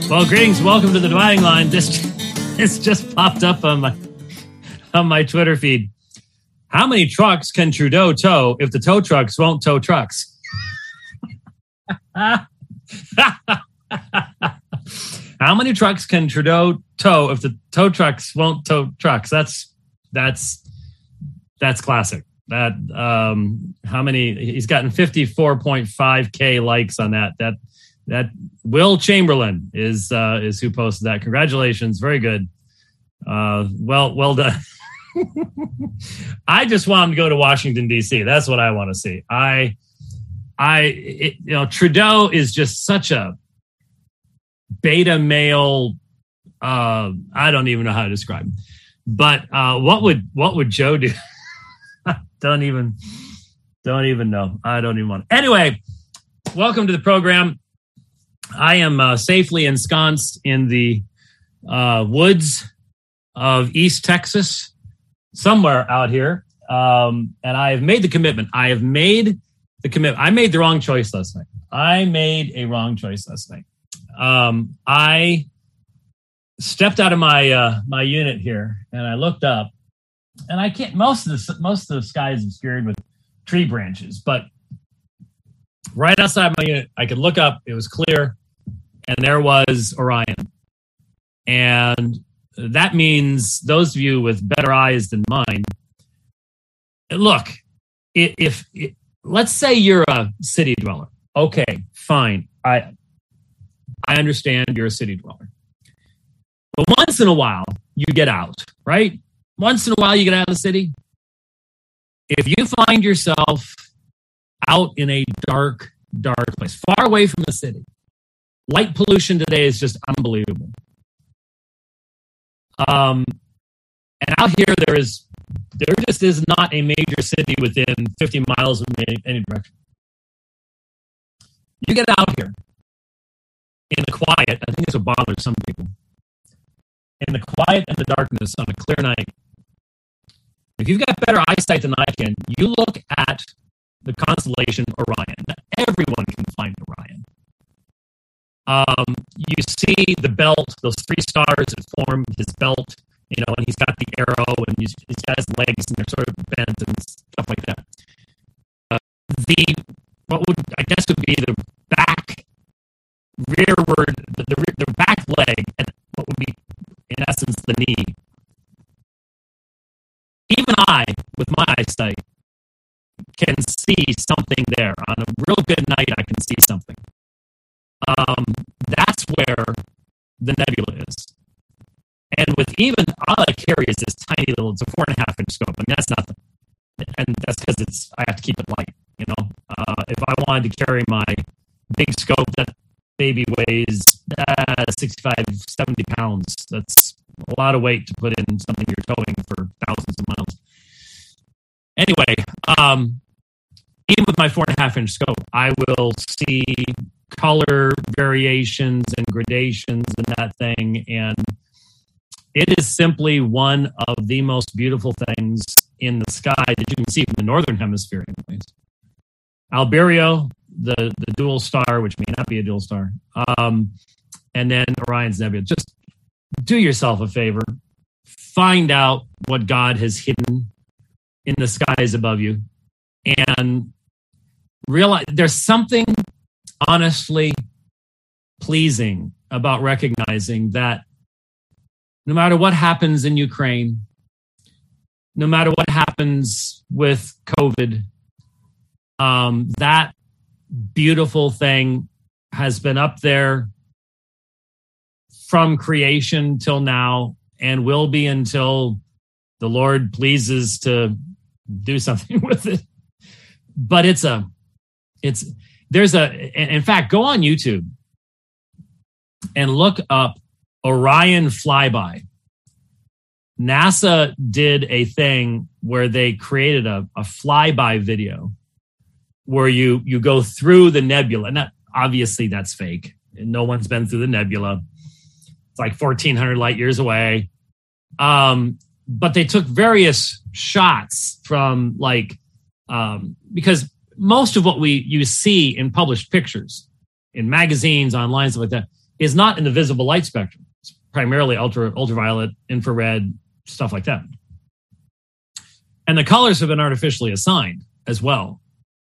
Well, greetings. Welcome to the Dividing Line. This just popped up on my Twitter feed. How many trucks can Trudeau tow if the tow trucks won't tow trucks? How many trucks can Trudeau tow if the tow trucks won't tow trucks? That's classic. That how many? He's gotten 54.5K likes on that. That Will Chamberlain is who posted that. Congratulations, very good. Well done. I just want him to go to Washington D.C. That's what I want to see. Trudeau is just such a beta male. I don't even know how to describe him. But what would Joe do? Don't even know. I don't even want. Anyway, welcome to the program. I am safely ensconced in the woods of East Texas, somewhere out here, and I have made the commitment. I made the wrong choice last night. I made a wrong choice last night. I stepped out of my unit here, and I looked up, and I can't. Most of the sky is obscured with tree branches, but right outside my unit, I could look up. It was clear. And there was Orion. And that means those of you with better eyes than mine, look, if let's say you're a city dweller. Okay, fine. I understand you're a city dweller. But once in a while, you get out, right? Once in a while, you get out of the city. If you find yourself out in a dark place, far away from the city, light pollution today is just unbelievable. And out here, there just is not a major city within 50 miles of any direction. You get out here in the quiet. I think this will bother some people. In the quiet and the darkness on a clear night. If you've got better eyesight than I can, you look at the constellation Orion. Everyone can find Orion. You see the belt, those three stars that form his belt, and he's got the arrow and he's got his legs and they're sort of bent and stuff like that. Would be the back rearward, the back leg, and what would be in essence the knee. Even I, with my eyesight, can see something there. On a real good night, I can see something. That's where the nebula is. And with even all I carry is this tiny little, it's a 4.5-inch scope. I mean, that's nothing. And that's because I have to keep it light, If I wanted to carry my big scope, that baby weighs 65, 70 pounds. That's a lot of weight to put in something you're towing for thousands of miles. Anyway, even with my 4.5-inch scope, I will see color variations and gradations in that thing, and it is simply one of the most beautiful things in the sky that you can see from the northern hemisphere anyways. Albireo, the dual star, which may not be a dual star, and then Orion's Nebula. Just do yourself a favor, find out what God has hidden in the skies above you, and realize there's something honestly pleasing about recognizing that no matter what happens in Ukraine, no matter what happens with COVID, that beautiful thing has been up there from creation till now and will be until the Lord pleases to do something with it. But in fact, go on YouTube and look up Orion flyby. NASA did a thing where they created a flyby video where you go through the nebula. And obviously that's fake. No one's been through the nebula. It's like 1,400 light years away. But they took various shots from because most of what you see in published pictures in magazines, online, stuff like that, is not in the visible light spectrum. It's primarily ultraviolet, infrared, stuff like that. And the colors have been artificially assigned as well.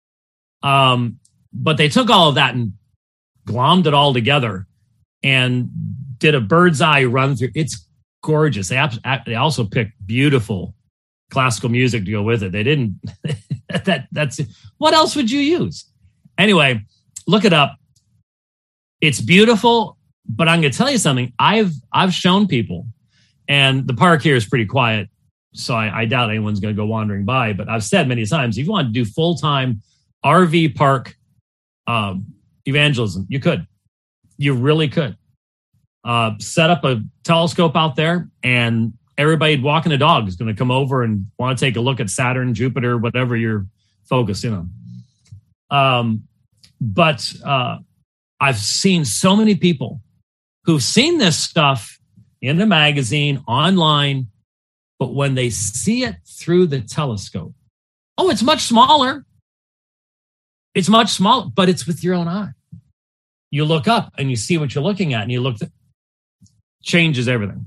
But they took all of that and glommed it all together and did a bird's eye run through. It's gorgeous. They also picked beautiful classical music to go with it. They didn't. That's what else would you use? Anyway, look it up. It's beautiful, but I'm going to tell you something. I've shown people, and the park here is pretty quiet, so I doubt anyone's going to go wandering by. But I've said many times, if you want to do full-time RV park evangelism, you could. You really could. Set up a telescope out there, and everybody walking the dog is going to come over and want to take a look at Saturn, Jupiter, whatever you're focused in on. But I've seen so many people who've seen this stuff in the magazine, online, but when they see it through the telescope, oh, it's much smaller. It's much smaller, but it's with your own eye. You look up and you see what you're looking at, and you look, changes everything.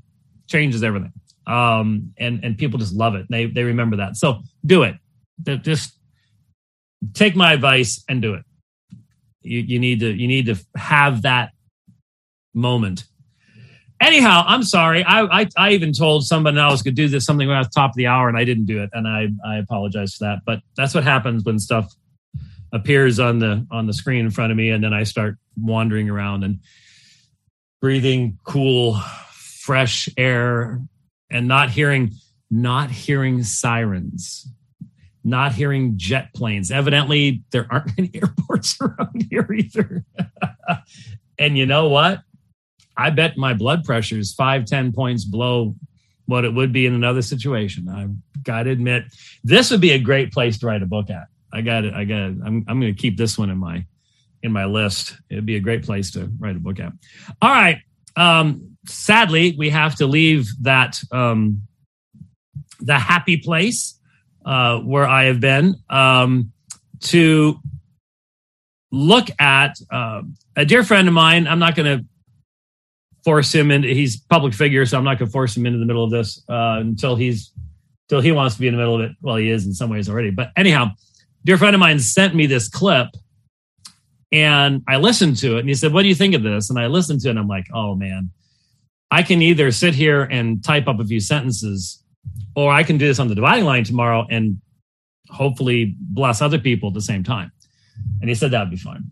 And people just love it. They remember that. So do it. Just take my advice and do it. You need to have that moment. Anyhow, I'm sorry. I even told somebody else could do something at the top of the hour, and I didn't do it, and I apologize for that. But that's what happens when stuff appears on the screen in front of me, and then I start wandering around and breathing cool, fresh air, and not hearing sirens, not hearing jet planes. Evidently, there aren't any airports around here either. And you know what? I bet my blood pressure is 5-10 points below what it would be in another situation. I've got to admit, this would be a great place to write a book at. I'm going to keep this one in my list. It'd be a great place to write a book at. All right. Sadly, we have to leave that the happy place where I have been to look at a dear friend of mine. I'm not going to force him in. He's a public figure, so I'm not going to force him into the middle of this until he wants to be in the middle of it. Well, he is in some ways already. But anyhow, dear friend of mine sent me this clip, and I listened to it, and he said, "What do you think of this?" And I listened to it, and I'm like, "Oh man, I can either sit here and type up a few sentences, or I can do this on the dividing line tomorrow and hopefully bless other people at the same time." And he said that would be fun.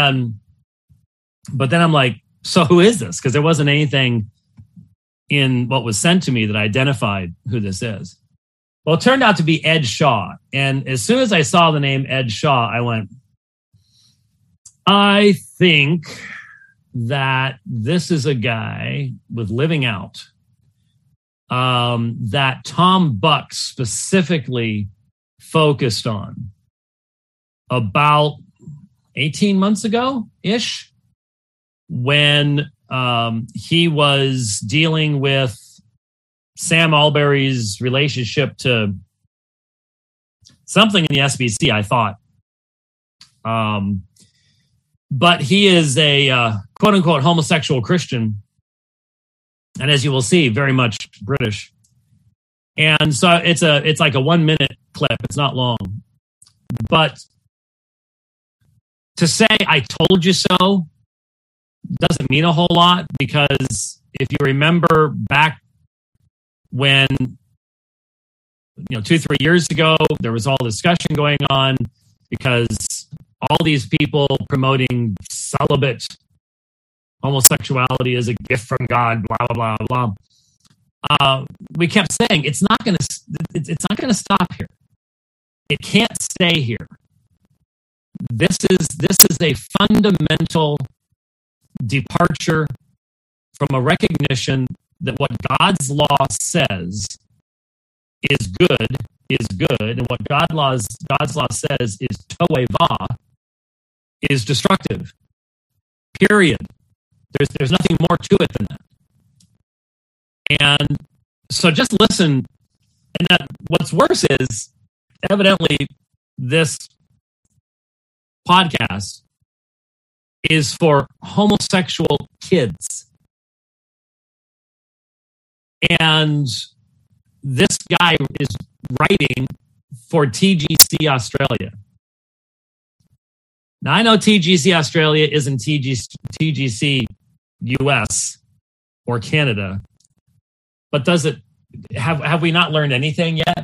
But then I'm like, so who is this? Because there wasn't anything in what was sent to me that identified who this is. Well, it turned out to be Ed Shaw. And as soon as I saw the name Ed Shaw, I went, I think that this is a guy with Living Out that Tom Buck specifically focused on about 18 months ago-ish, when he was dealing with Sam Alberry's relationship to something in the SBC, I thought. But he is a quote-unquote homosexual Christian, and as you will see, very much British. And so it's like a 1-minute clip. It's not long. But to say I told you so doesn't mean a whole lot, because if you remember back when, 2-3 years ago, there was all discussion going on because all these people promoting celibate homosexuality is a gift from God, blah, blah, blah, blah. We kept saying it's not going to stop here. It can't stay here. This is a fundamental departure from a recognition that what God's law says is good, and what God's law says is toeva, is destructive. Period. There's nothing more to it than that. And so just listen. And that what's worse is, evidently, this podcast is for homosexual kids. And this guy is writing for TGC Australia. Now, I know TGC Australia isn't TGC US or Canada, but does it have we not learned anything yet?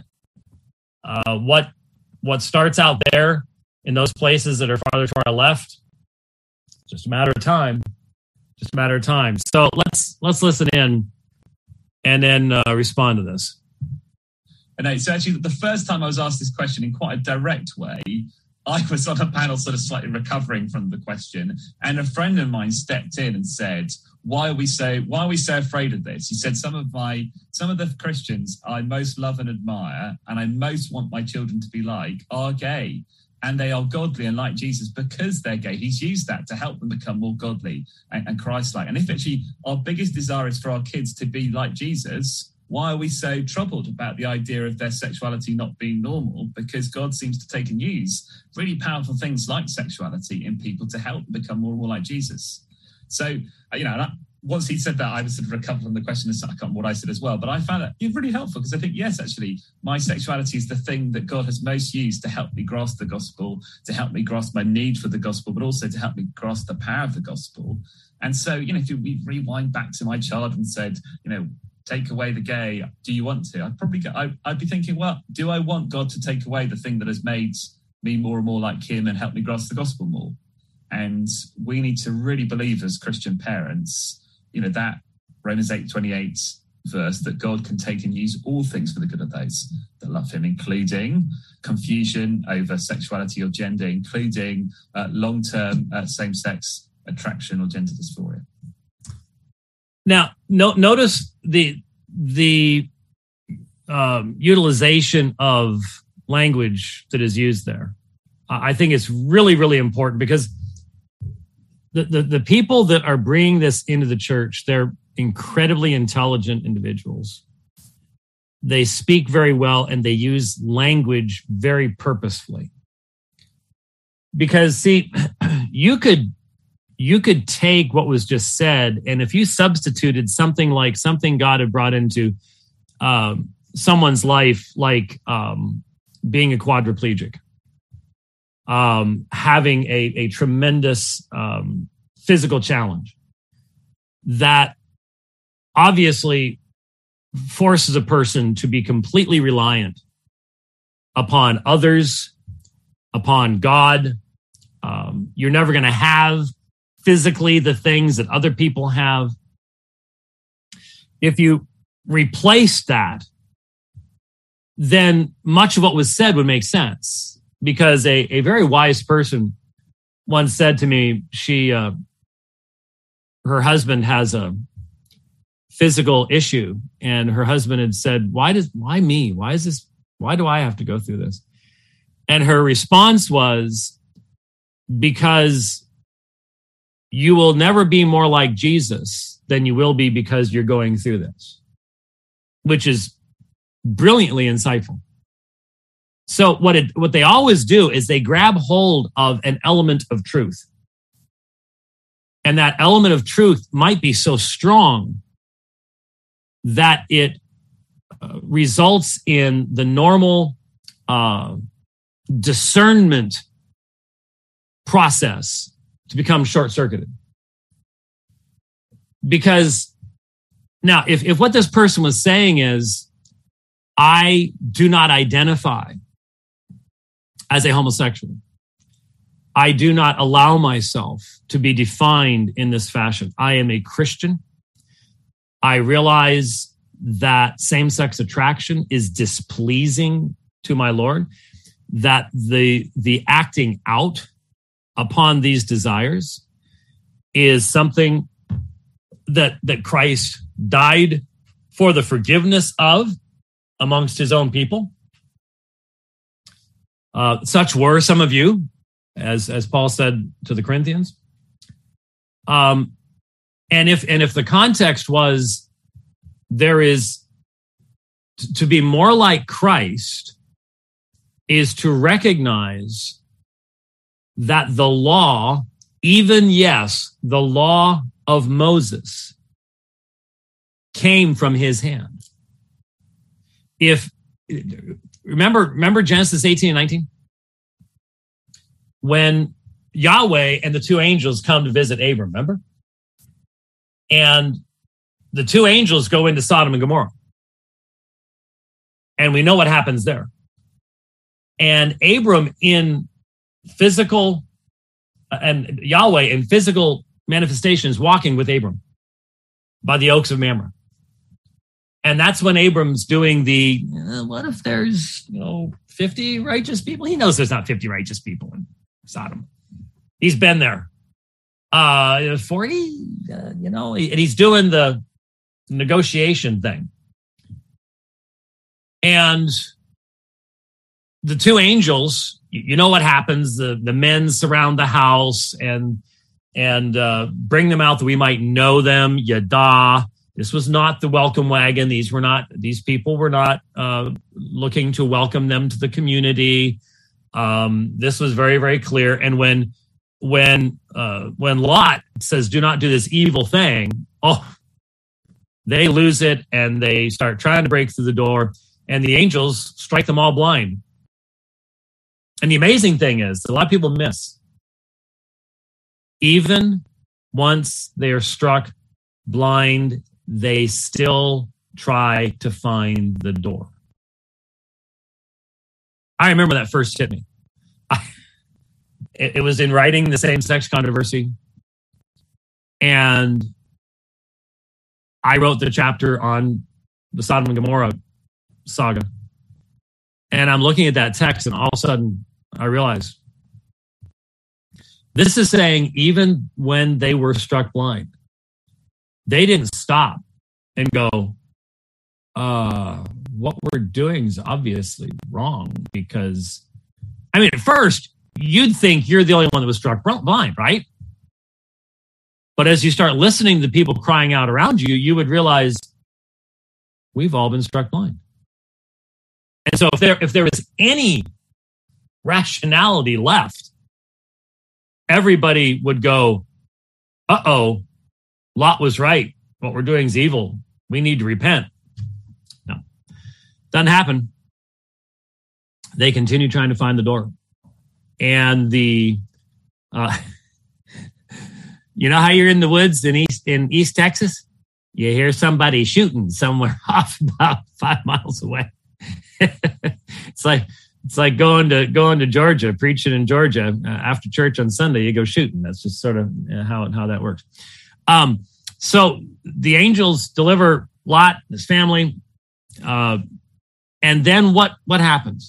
What starts out there in those places that are farther to our left, just a matter of time. Just a matter of time. So let's listen in and then respond to this. And so actually, the first time I was asked this question in quite a direct way, I was on a panel sort of slightly recovering from the question, and a friend of mine stepped in and said, why are we so afraid of this? He said, some of the Christians I most love and admire, and I most want my children to be like, are gay. And they are godly and like Jesus because they're gay. He's used that to help them become more godly and Christ-like. And if actually our biggest desire is for our kids to be like Jesus, why are we so troubled about the idea of their sexuality not being normal? Because God seems to take and use really powerful things like sexuality in people to help them become more and more like Jesus. So, once he said that, I was sort of recovered from the question. I can't remember what I said as well, but I found that really helpful because I think, yes, actually, my sexuality is the thing that God has most used to help me grasp the gospel, to help me grasp my need for the gospel, but also to help me grasp the power of the gospel. And so, if we rewind back to my child and said, take away the gay, do you want to? I'd be thinking, well, do I want God to take away the thing that has made me more and more like him and help me grasp the gospel more? And we need to really believe as Christian parents, that Romans 8:28 verse, that God can take and use all things for the good of those that love him, including confusion over sexuality or gender, including long-term same-sex attraction or gender dysphoria. Now, notice the utilization of language that is used there. I think it's really, really important because the people that are bringing this into the church, they're incredibly intelligent individuals. They speak very well and they use language very purposefully. Because, see, you could take what was just said, and if you substituted something like something God had brought into someone's life, like being a quadriplegic, having a tremendous physical challenge that obviously forces a person to be completely reliant upon others, upon God. You're never going to have physically the things that other people have. If you replace that, then much of what was said would make sense. Because a very wise person once said to me, her husband has a physical issue, and her husband had said, why me? Why do I have to go through this? And her response was, because you will never be more like Jesus than you will be because you're going through this, which is brilliantly insightful. So what they always do is they grab hold of an element of truth. And that element of truth might be so strong that it results in the normal discernment process to become short-circuited. Because now, if what this person was saying is, I do not identify as a homosexual, I do not allow myself to be defined in this fashion. I am a Christian. I realize that same-sex attraction is displeasing to my Lord, that the acting out upon these desires is something that Christ died for the forgiveness of amongst his own people. Such were some of you, as Paul said to the Corinthians. And if the context was there is to be more like Christ is to recognize that the law even, yes, the law of Moses came from his hand. Remember Genesis 18 and 19? When Yahweh and the two angels come to visit Abram, remember? And the two angels go into Sodom and Gomorrah. And we know what happens there. And Abram in physical, and Yahweh in physical manifestations walking with Abram by the oaks of Mamre. And that's when Abram's doing the, what if there's 50 righteous people? He knows there's not 50 righteous people in Sodom. He's been there. 40, and he's doing the negotiation thing. And the two angels, you know what happens. The men surround the house and bring them out that we might know them. Yada. This was not the welcome wagon. These people were not looking to welcome them to the community. This was very, very clear. And when Lot says, "Do not do this evil thing," they lose it and they start trying to break through the door, and the angels strike them all blind. And the amazing thing is, a lot of people miss. Even once they are struck blind, they still try to find the door. I remember that first hit me. It was in writing the same-sex controversy. And I wrote the chapter on the Sodom and Gomorrah saga. And I'm looking at that text, and all of a sudden I realize this is saying even when they were struck blind, they didn't stop and go, what we're doing is obviously wrong, because, at first, you'd think you're the only one that was struck blind, right? But as you start listening to people crying out around you, you would realize we've all been struck blind. And so if there was any rationality left, everybody would go, Lot was right. What we're doing is evil. We need to repent. No, doesn't happen. They continue trying to find the door. And you know how you're in the woods in East Texas? You hear somebody shooting somewhere off about 5 miles away. It's like going to Georgia, preaching in Georgia after church on Sunday. You go shooting. That's just sort of how that works. So the angels deliver Lot, his family, and then what happens?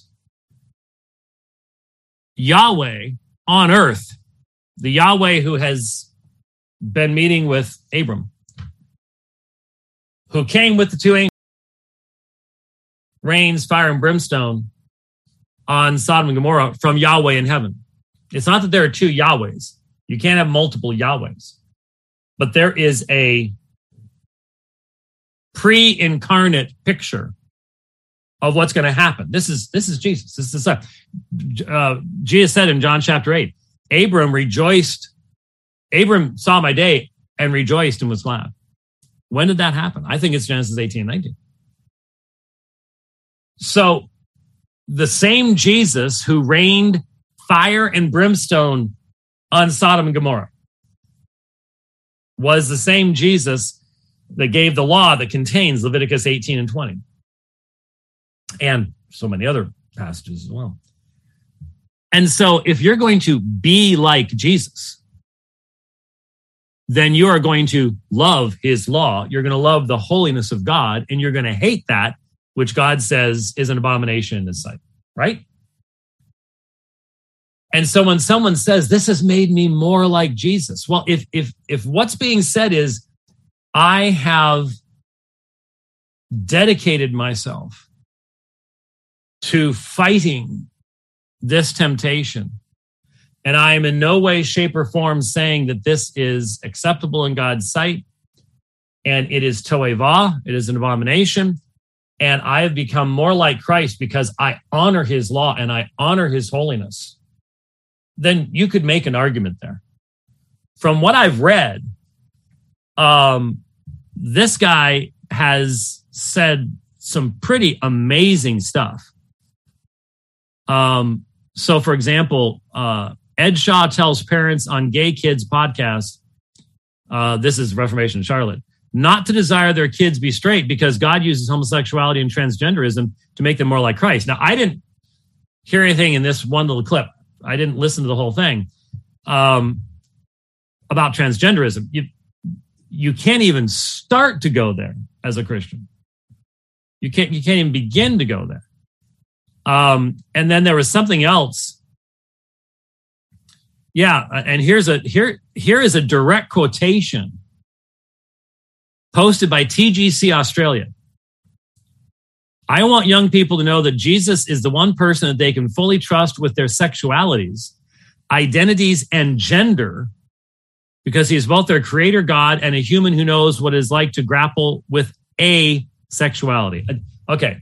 Yahweh on earth, the Yahweh who has been meeting with Abram, who came with the two angels, rains, fire, and brimstone on Sodom and Gomorrah from Yahweh in heaven. It's not that there are two Yahwehs. You can't have multiple Yahwehs. But there is a pre-incarnate picture of what's going to happen. This is Jesus. This is Jesus said in John chapter 8, Abram saw my day and rejoiced and was glad. When did that happen? I think it's Genesis 18 and 19. So the same Jesus who rained fire and brimstone on Sodom and Gomorrah was the same Jesus that gave the law that contains Leviticus 18 and 20. And so many other passages as well. And so if you're going to be like Jesus, then you are going to love his law. You're going to love the holiness of God, and you're going to hate that which God says is an abomination in his sight, right? And so when someone says, this has made me more like Jesus, well, if what's being said is, I have dedicated myself to fighting this temptation, and I am in no way, shape, or form saying that this is acceptable in God's sight, and it is to'evah, it is an abomination, and I have become more like Christ because I honor his law and I honor his holiness, then you could make an argument there. from what I've read, this guy has said some pretty amazing stuff. So, for example, Ed Shaw tells parents on Gay Kids podcast, this is Reformation Charlotte, not to desire their kids be straight because God uses homosexuality and transgenderism to make them more like Christ. Now, I didn't hear anything in this one little clip. I didn't listen to the whole thing about transgenderism. You can't even start to go there as a Christian. You can't even begin to go there. And then there was something else. Yeah, and here is a direct quotation posted by TGC Australia. I want young people to know that Jesus is the one person that they can fully trust with their sexualities, identities, and gender, because he is both their creator God and a human who knows what it is like to grapple with a sexuality. Okay.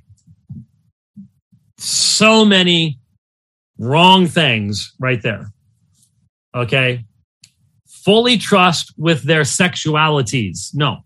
So many wrong things right there. Okay. Fully trust with their sexualities. No.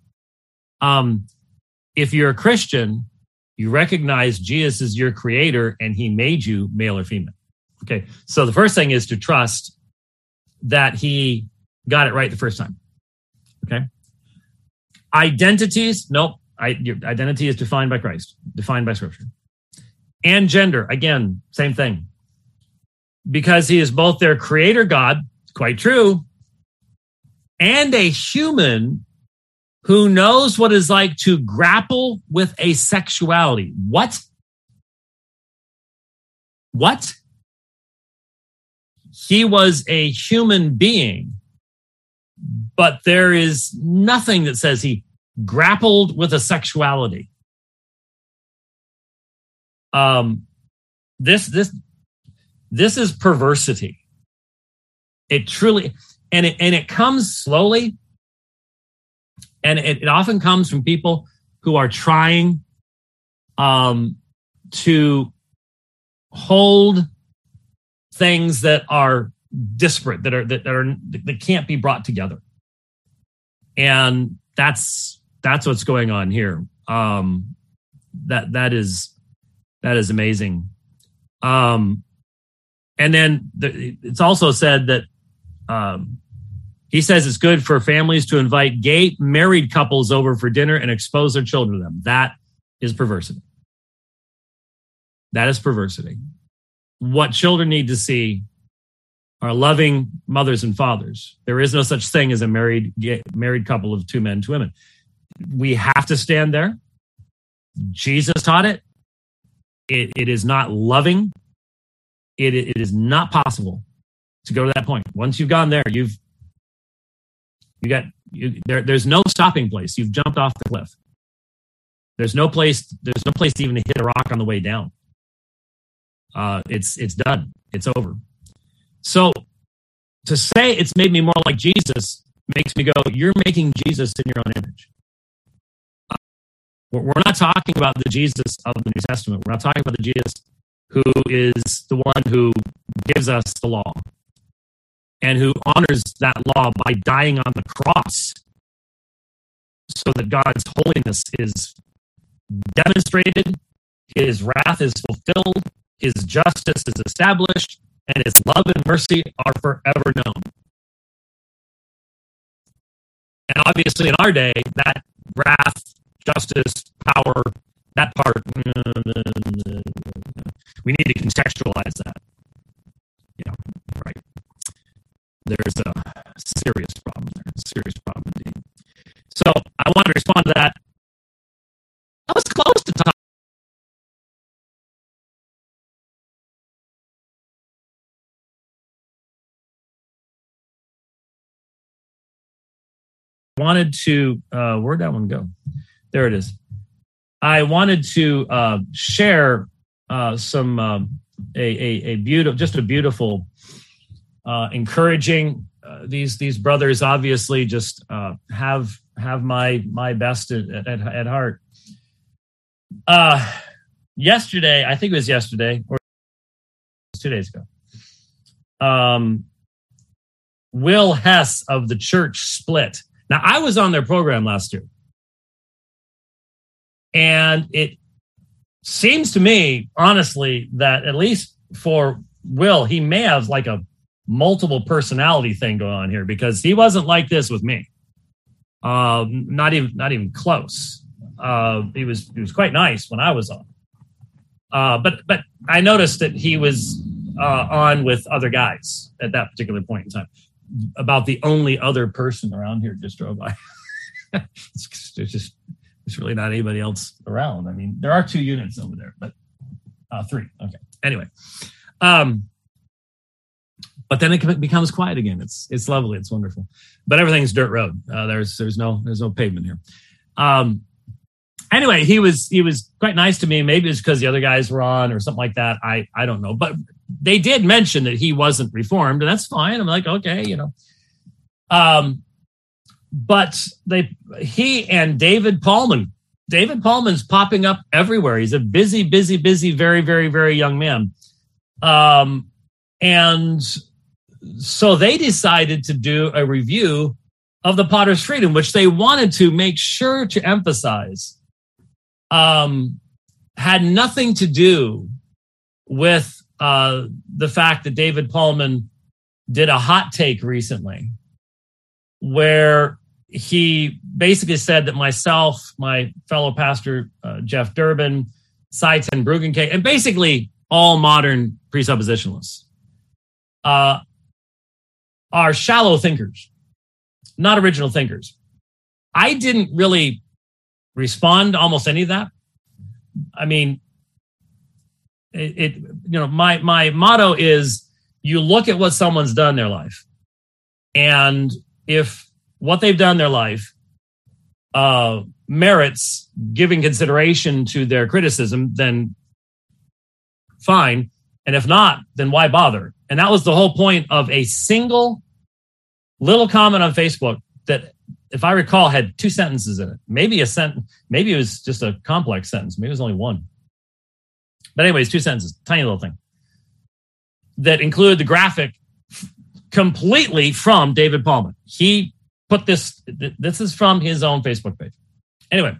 If you're a Christian, you recognize Jesus is your creator and he made you male or female. Okay. So the first thing is to trust that he got it right the first time. Okay. Identities. Nope. Your identity is defined by Christ, defined by Scripture. And gender. Again, same thing. Because he is both their creator God, quite true, and a human who knows what it's like to grapple with a sexuality. What? He was a human being, but there is nothing that says he grappled with a sexuality. This is perversity. It truly, and it comes slowly, and it often comes from people who are trying to hold things that are disparate, that can't be brought together, and that's what's going on here. That is amazing. And then it's also said that he says it's good for families to invite gay married couples over for dinner and expose their children to them. That is perversity. That is perversity. What children need to see are loving mothers and fathers. There is no such thing as a married couple of two men, two women. We have to stand there. Jesus taught it. It is not loving. It is not possible to go to that point. Once you've gone there, there's no stopping place. You've jumped off the cliff. There's no place to even hit a rock on the way down. It's done. It's over. So to say it's made me more like Jesus makes me go, you're making Jesus in your own image. We're not talking about the Jesus of the New Testament. We're not talking about the Jesus who is the one who gives us the law and who honors that law by dying on the cross so that God's holiness is demonstrated, his wrath is fulfilled, his justice is established, and his love and mercy are forever known. And obviously in our day, that wrath, justice, power, that part, we need to contextualize that. Yeah, right. There's a serious problem there, serious problem indeed. So I want to respond to that. I was close to talking. Wanted to, where'd that one go? There it is. I wanted to share some a beautiful, encouraging. These brothers obviously just have my best at heart. Yesterday, I think it was yesterday or 2 days ago. Will Hess of the church split. Now, I was on their program last year, and it seems to me, honestly, that at least for Will, he may have like a multiple personality thing going on here, because he wasn't like this with me. Not even close. He was quite nice when I was on. But I noticed that he was on with other guys at that particular point in time. About the only other person around here just drove by. There's really not anybody else around. I mean, there are 2 units over there, but 3. Okay. Anyway, but then it becomes quiet again. It's lovely. It's wonderful. But everything's dirt road. There's no pavement here. Anyway, he was quite nice to me. Maybe it's because the other guys were on or something like that. I don't know. But they did mention that he wasn't Reformed, and that's fine. I'm like, okay, you know. But he and David Paulman. David Paulman's popping up everywhere. He's a busy, very, very, very young man. And so they decided to do a review of the Potter's Freedom, which they wanted to make sure to emphasize had nothing to do with the fact that David Paulman did a hot take recently where he basically said that myself, my fellow pastor, Jeff Durbin, Cy Ten Bruggencate, and basically all modern presuppositionalists are shallow thinkers, not original thinkers. I didn't really respond to almost any of that. I mean, my motto is you look at what someone's done in their life, and if what they've done in their life merits giving consideration to their criticism, then fine. And if not, then why bother? And that was the whole point of a single little comment on Facebook that, if I recall, had 2 sentences in it. Maybe it was just a complex sentence. Maybe it was only 1. But anyways, 2 sentences, tiny little thing that included the graphic completely from David Paulman. He put this is from his own Facebook page. Anyway,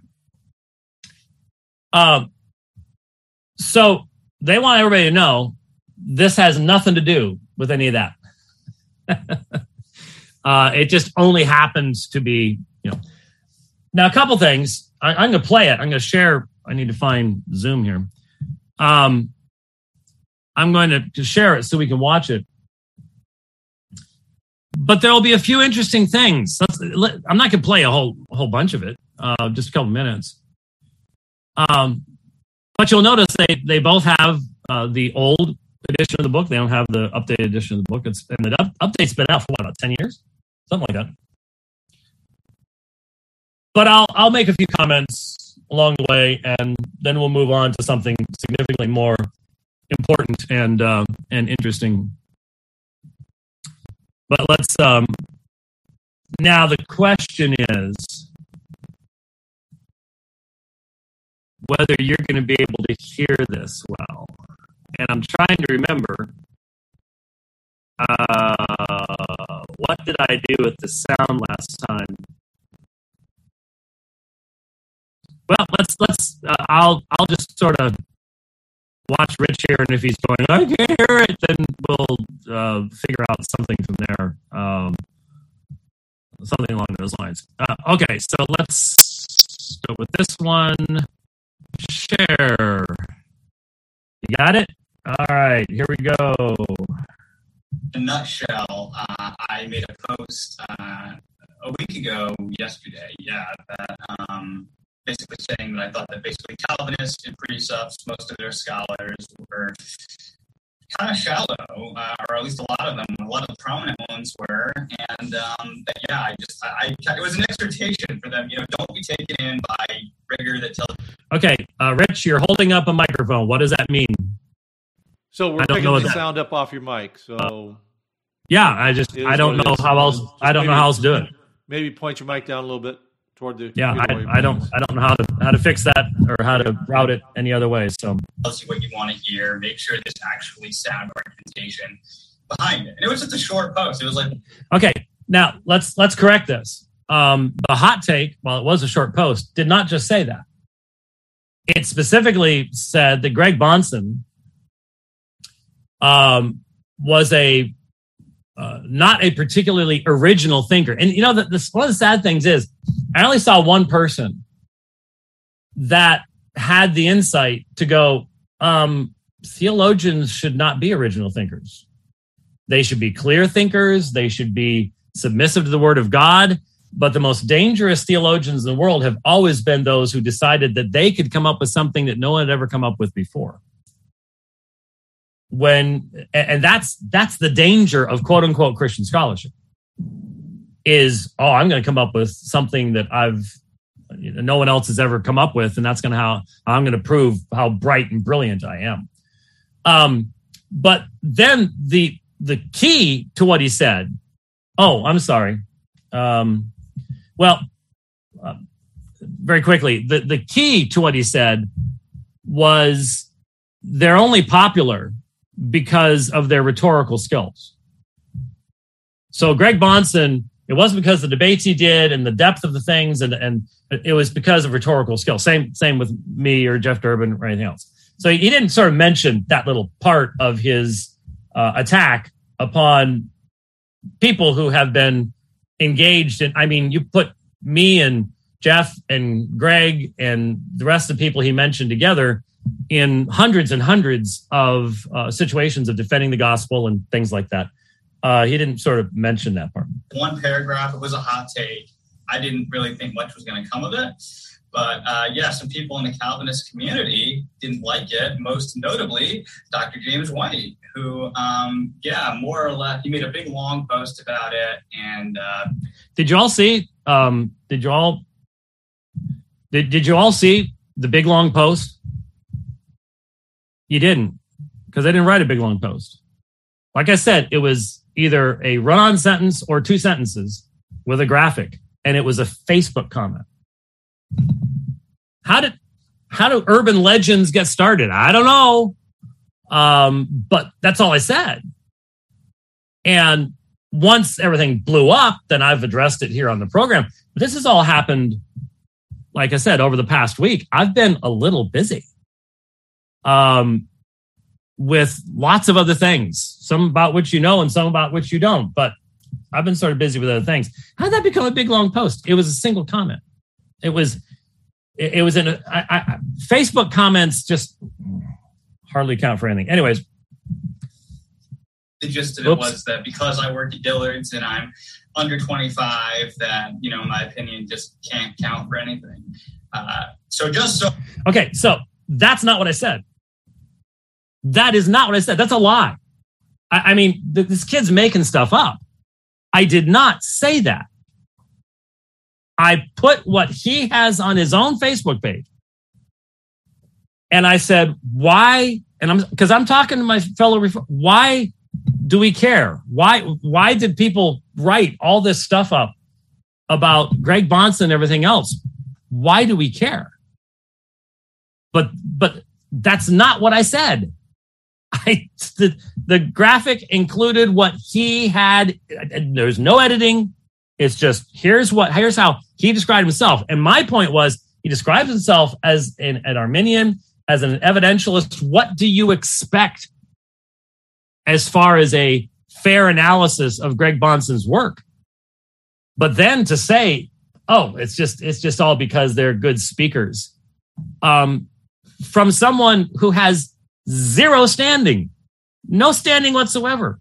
so they want everybody to know this has nothing to do with any of that. It just only happens to be, Now, a couple things. I'm going to play it. I'm going to share. I need to find Zoom here. I'm going to share it so we can watch it. But there will be a few interesting things. I'm not going to play a whole bunch of it, just a couple minutes. But you'll notice they both have the old edition of the book. They don't have the updated edition of the book. And the update's been out for about 10 years, something like that. But I'll make a few comments along the way, and then we'll move on to something significantly more important and interesting. But let's now the question is whether you're going to be able to hear this well. And I'm trying to remember what did I do with the sound last time? Well, let's I'll just sort of watch Rich here, and if he's going, I can't hear it, then we'll figure out something from there, something along those lines. Okay, so let's go with this one. Share. You got it? All right, here we go. In a nutshell, I made a post a week ago yesterday, that basically saying that I thought that basically Calvinists and precepts, most of their scholars were kind of shallow, or at least a lot of them, a lot of the prominent ones were, and it was an exhortation for them, don't be taken in by rigor that tells. Okay, Rich, you're holding up a microphone. What does that mean? So we're picking the sound up off your mic. So yeah, I don't know how else to do it. Maybe point your mic down a little bit toward the. Yeah, I don't know how to fix that or how to route it any other way. So tells you what you want to hear. Make sure there's actually sound representation. behind it. And it was just a short post. It was like, okay, now let's correct this. The hot take, while it was a short post, did not just say that. It specifically said that Greg Bahnsen was a not a particularly original thinker. And you know, one of the sad things is I only saw one person that had the insight to go, theologians should not be original thinkers. They should be clear thinkers. They should be submissive to the word of God. But the most dangerous theologians in the world have always been those who decided that they could come up with something that no one had ever come up with before. And that's the danger of quote unquote Christian scholarship is, I'm going to come up with something that no one else has ever come up with. And that's how I'm going to prove how bright and brilliant I am. But then the key to what he said, I'm sorry. Very quickly, the key to what he said was they're only popular because of their rhetorical skills. So Greg Bahnsen, it wasn't because of the debates he did and the depth of the things, and it was because of rhetorical skill. Same with me or Jeff Durbin or anything else. So he didn't sort of mention that little part of his attack upon people who have been engaged in. I mean, you put me and Jeff and Greg and the rest of the people he mentioned together in hundreds and hundreds of situations of defending the gospel and things like that. He didn't sort of mention that part. One paragraph, it was a hot take. I didn't really think much was going to come of it. But some people in the Calvinist community didn't like it, most notably Dr. James White, who, more or less, he made a big, long post about it. And did you all see? Did you all see the big, long post? You didn't, because I didn't write a big, long post. Like I said, it was either a run-on sentence or 2 sentences with a graphic, and it was a Facebook comment. How do urban legends get started? I don't know. But that's all I said. And once everything blew up, then I've addressed it here on the program. But this has all happened, like I said, over the past week. I've been a little busy with lots of other things, some about which you know and some about which you don't. But I've been sort of busy with other things. How did that become a big, long post? It was a single comment. It was in Facebook comments just hardly count for anything. Anyways. The gist of it was that because I work at Dillard's and I'm under 25, that, my opinion just can't count for anything. Okay, so that's not what I said. That is not what I said. That's a lie. I mean, this kid's making stuff up. I did not say that. I put what he has on his own Facebook page. And I said, why? And because I'm talking to my fellow, why do we care? Why did people write all this stuff up about Greg Bahnsen and everything else? Why do we care? But that's not what I said. The graphic included what he had. There's no editing. It's just here's how he described himself. And my point was he describes himself as an Arminian, as an evidentialist. What do you expect as far as a fair analysis of Greg Bahnsen's work? But then to say, it's just all because they're good speakers, from someone who has zero standing, no standing whatsoever.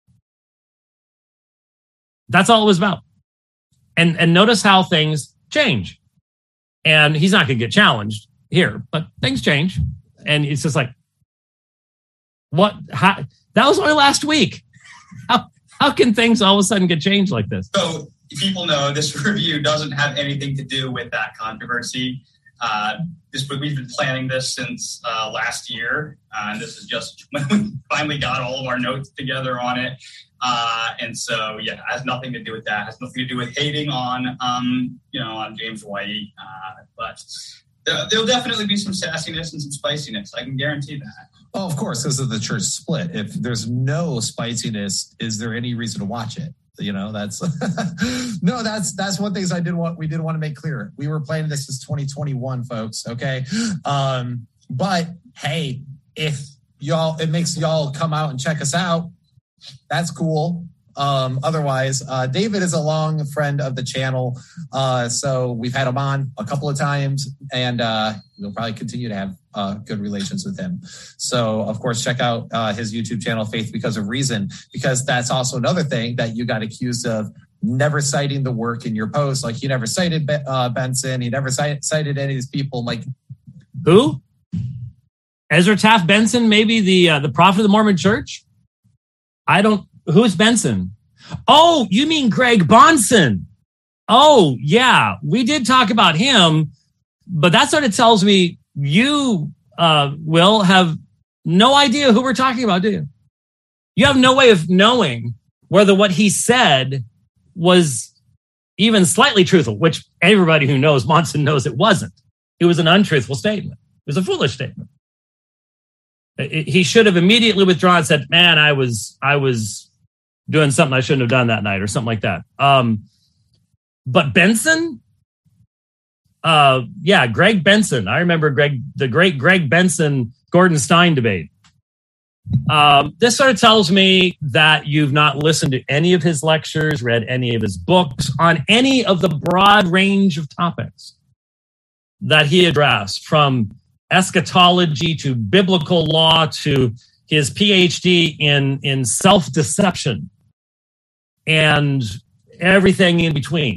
That's all it was about. And notice how things change. And he's not going to get challenged here, but things change. And it's just like, what? How, that was only last week. How can things all of a sudden get changed like this? So people know this review doesn't have anything to do with that controversy. We've been planning this since last year, and this is just when we finally got all of our notes together on it. And so, it has nothing to do with that. It has nothing to do with hating on James White. But There'll definitely be some sassiness and some spiciness. I can guarantee that. Oh, of course, this is the church split. If there's no spiciness, is there any reason to watch it? That's no, that's one thing we did want to make clear. We were planning this as 2021, folks. Okay. But hey, if it makes y'all come out and check us out, that's cool. Otherwise, David is a long friend of the channel. So we've had him on a couple of times, and we'll probably continue to have good relations with him. So, of course, check out his YouTube channel, Faith Because of Reason, because that's also another thing that you got accused of never citing the work in your post. Like, you never cited Benson. You never cited any of these people. Like, who? Ezra Taft Benson, maybe the prophet of the Mormon Church? Who's Benson? Oh, you mean Greg Bahnsen? Oh, yeah, we did talk about him, but that sort of tells me you, Will, have no idea who we're talking about, do you? You have no way of knowing whether what he said was even slightly truthful, which everybody who knows Bahnsen knows it wasn't. It was an untruthful statement. It was a foolish statement. He should have immediately withdrawn and said, man, I was doing something I shouldn't have done that night or something like that. But Benson? Greg Benson. I remember the great Greg Benson, Gordon Stein debate. This sort of tells me that you've not listened to any of his lectures, read any of his books on any of the broad range of topics that he addressed, from eschatology to biblical law to his PhD in self-deception and everything in between.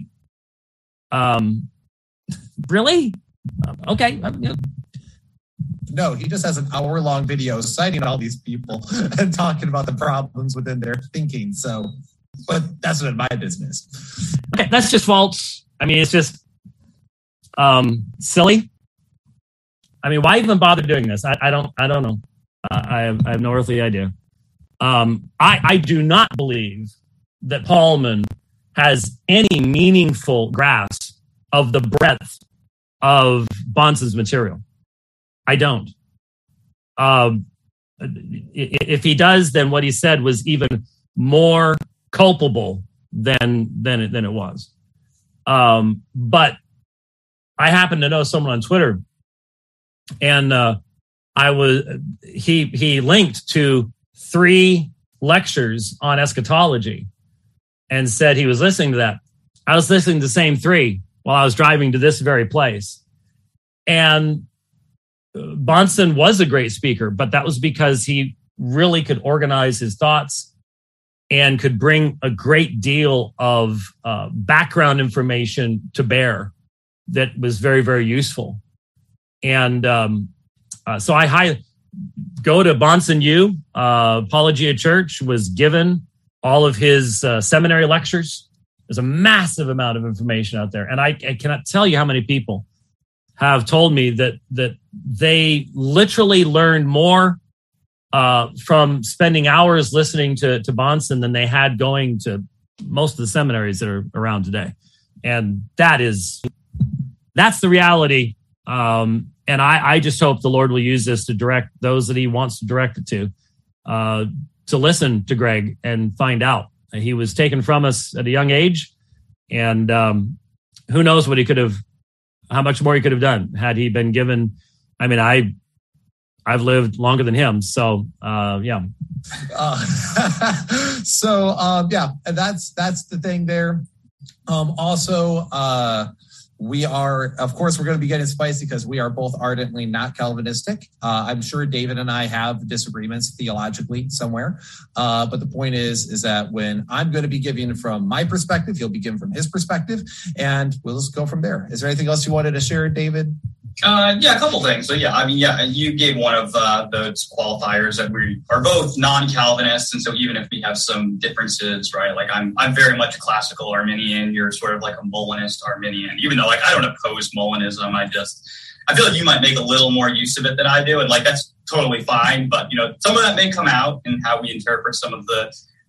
Really? Okay. No, he just has an hour-long video citing all these people and talking about the problems within their thinking. So, but that's not my business. Okay, that's just false. I mean, it's just silly. I mean, why even bother doing this? I don't know. I have no earthly idea. I do not believe that Paulman has any meaningful grasp of the breadth of Bahnsen's material. I don't. If he does, then what he said was even more culpable than it was. But I happen to know someone on Twitter, and he linked to 3 lectures on eschatology and said he was listening to that. I was listening to the same 3 while I was driving to this very place. And Bahnsen was a great speaker, but that was because he really could organize his thoughts and could bring a great deal of background information to bear that was very, very useful. And so I go to Bahnsen U. Apologia Church was given all of his seminary lectures. There's a massive amount of information out there. And I cannot tell you how many people have told me that they literally learned more from spending hours listening to Bahnsen than they had going to most of the seminaries that are around today. And that's the reality. And I just hope the Lord will use this to direct those that he wants to direct it to listen to Greg and find out. He was taken from us at a young age, and who knows what he could have, how much more he could have done had he been given. I mean, I've lived longer than him. So, yeah. That's the thing there. We are, of course, we're going to be getting spicy because we are both ardently not Calvinistic. I'm sure David and I have disagreements theologically somewhere. But the point is that when I'm going to be giving from my perspective, he'll be giving from his perspective, and we'll just go from there. Is there anything else you wanted to share, David? A couple things. So, you gave one of those qualifiers that we are both non-Calvinists. And so even if we have some differences, right, like I'm very much a classical Arminian. You're sort of like a Molinist Arminian, even though I don't oppose Molinism. I feel like you might make a little more use of it than I do. And that's totally fine. But, some of that may come out in how we interpret some of the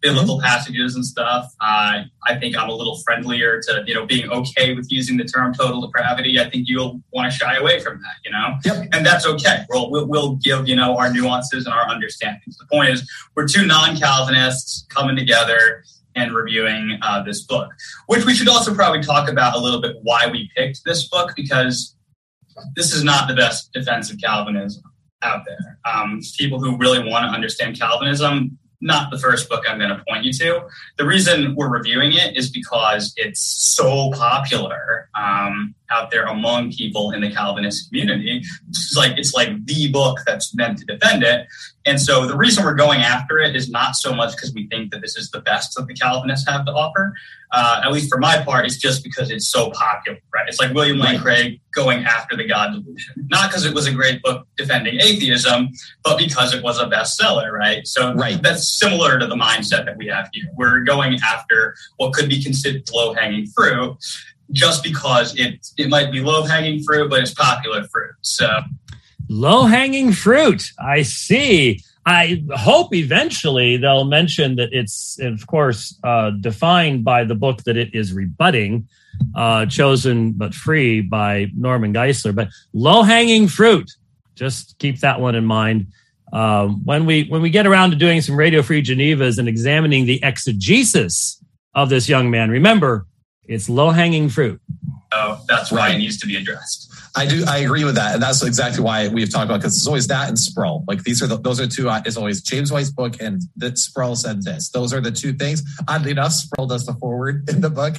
biblical passages and stuff. I think I'm a little friendlier to, being okay with using the term total depravity. I think you'll want to shy away from that, Yep. And that's okay. We'll give, our nuances and our understandings. The point is, we're two non-Calvinists coming together and reviewing this book, which we should also probably talk about a little bit why we picked this book, because this is not the best defense of Calvinism out there. People who really want to understand Calvinism, not the first book I'm going to point you to. The reason we're reviewing it is because it's so popular out there among people in the Calvinist community. It's like the book that's meant to defend it. And so the reason we're going after it is not so much because we think that this is the best that the Calvinists have to offer. At least for my part, it's just because it's so popular, right? It's like William Lane Craig going after the God delusion. Not because it was a great book defending atheism, but because it was a bestseller, right? So that's similar to the mindset that we have here. We're going after what could be considered low-hanging fruit just because it might be low-hanging fruit, but it's popular fruit. So low-hanging fruit. I see. I hope eventually they'll mention that it's, of course, defined by the book that it is rebutting, Chosen but Free by Norman Geisler. But low-hanging fruit, just keep that one in mind. When we get around to doing some Radio Free Genevas and examining the exegesis of this young man, remember, it's low-hanging fruit. Oh, that's why it needs to be addressed. I agree with that. And that's exactly why we've talked about, because it's always that and Sproul. Like those are two, it's always James White's book and that Sproul said this. Those are the two things. Oddly enough, Sproul does the foreword in the book.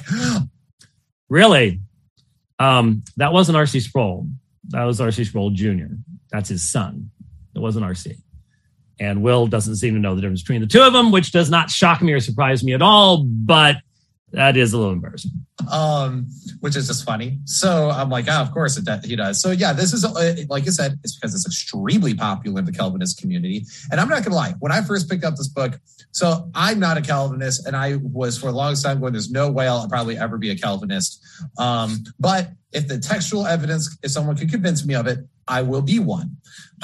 Really? That wasn't R.C. Sproul. That was R.C. Sproul Jr. That's his son. It wasn't R.C. And Will doesn't seem to know the difference between the two of them, which does not shock me or surprise me at all, but that is a little embarrassing. Which is just funny. So I'm like, of course he does. So yeah, this is, like you said, it's because it's extremely popular in the Calvinist community. And I'm not going to lie, when I first picked up this book, so I'm not a Calvinist, and I was for a long time going, there's no way I'll probably ever be a Calvinist. But if the textual evidence, if someone could convince me of it, I will be one.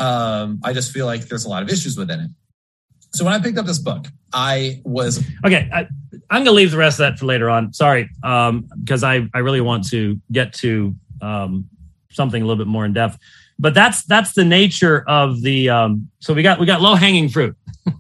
I just feel like there's a lot of issues within it. So when I picked up this book, I was... Okay, I'm going to leave the rest of that for later on. Sorry, because I really want to get to something a little bit more in depth. But that's the nature of the... so we got low-hanging fruit.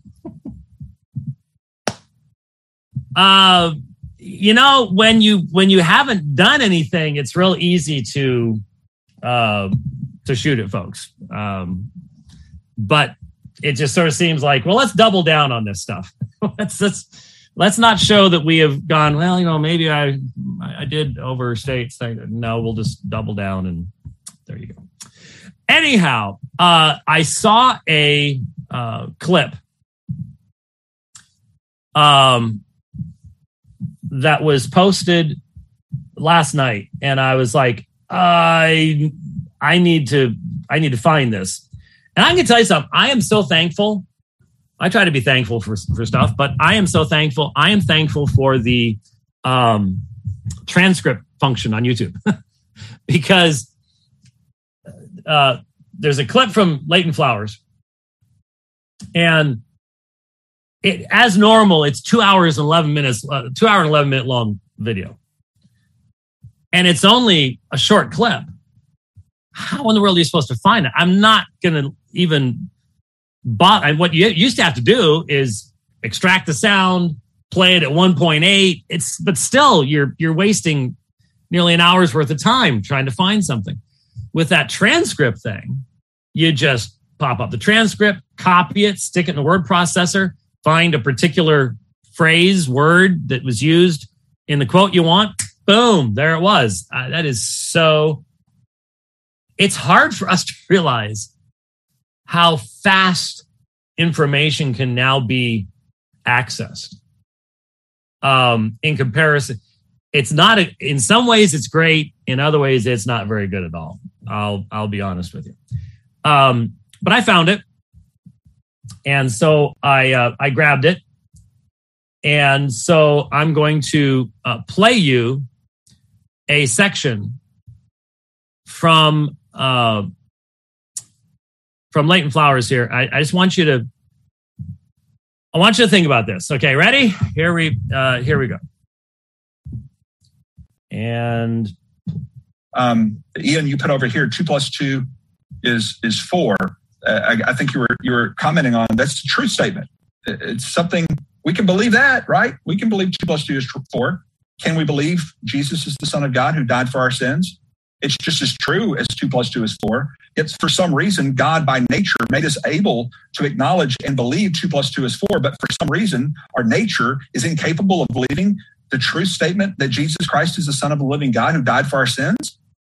When you haven't done anything, it's real easy to shoot at folks. But it just sort of seems like, well, let's double down on this stuff. Let's not show that we have gone, well, maybe I did overstate. No, we'll just double down, and there you go. Anyhow, I saw a clip that was posted last night, and I was like, I need to find this. And I'm going to tell you something. I am so thankful. I try to be thankful for stuff, but I am so thankful. I am thankful for the transcript function on YouTube because there's a clip from Leighton Flowers, and it, as normal, it's 2 hours and 11 minutes, 2 hour and 11 minute long video, and it's only a short clip. How in the world are you supposed to find it? I'm not going to even bother. And what you used to have to do is extract the sound, play it at 1.8. But still, you're wasting nearly an hour's worth of time trying to find something. With that transcript thing, you just pop up the transcript, copy it, stick it in the word processor, find a particular phrase, word that was used in the quote you want. Boom, there it was. That is so... It's hard for us to realize how fast information can now be accessed. In comparison, it's not. In some ways, it's great. In other ways, it's not very good at all. I'll be honest with you. But I found it, and so I grabbed it, and so I'm going to play you a section from Leighton Flowers here. I just want you I want you to think about this. Okay, ready? Here we go. And Ian, you put over here 2 + 2 is 4. I think you were commenting on that's a true statement. It's something we can believe that, right? We can believe 2 + 2 is 4. Can we believe Jesus is the Son of God who died for our sins? It's just as true as 2 + 2 is 4. It's for some reason, God by nature made us able to acknowledge and believe 2 + 2 is 4. But for some reason, our nature is incapable of believing the true statement that Jesus Christ is the Son of the living God who died for our sins.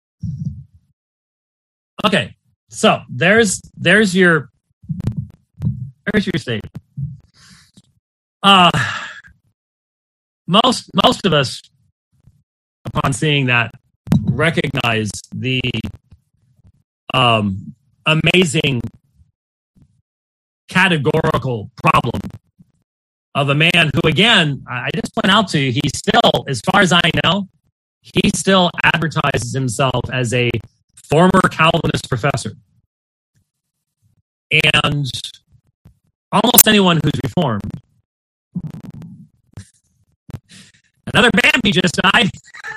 Okay, so there's your statement. Most of us, upon seeing that, recognize the amazing categorical problem of a man who, again, I just point out to you, he still, as far as I know, he still advertises himself as a former Calvinist professor. And almost anyone who's reformed. Another Bambi just died.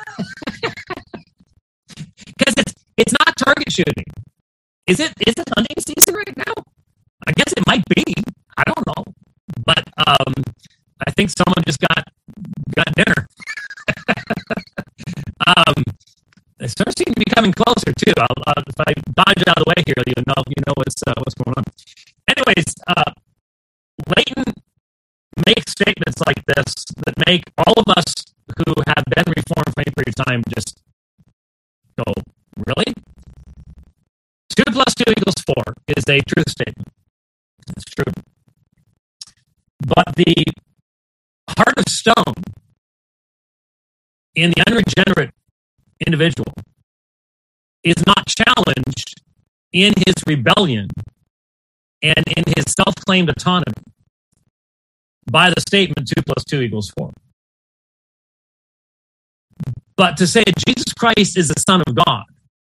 Because it's not target shooting. Is it hunting season right now? I guess it might be. I don't know. But I think someone just got dinner. They sort of seem to be coming closer too. If I dodge out of the way here, you know what's going on. Anyways, Leighton makes statements like this that make all of us who have been reformed for any period of time just go, really? 2 + 2 = 4 is a truth statement. It's true. But the heart of stone in the unregenerate individual is not challenged in his rebellion and in his self-claimed autonomy by the statement 2 + 2 = 4. But to say Jesus Christ is the Son of God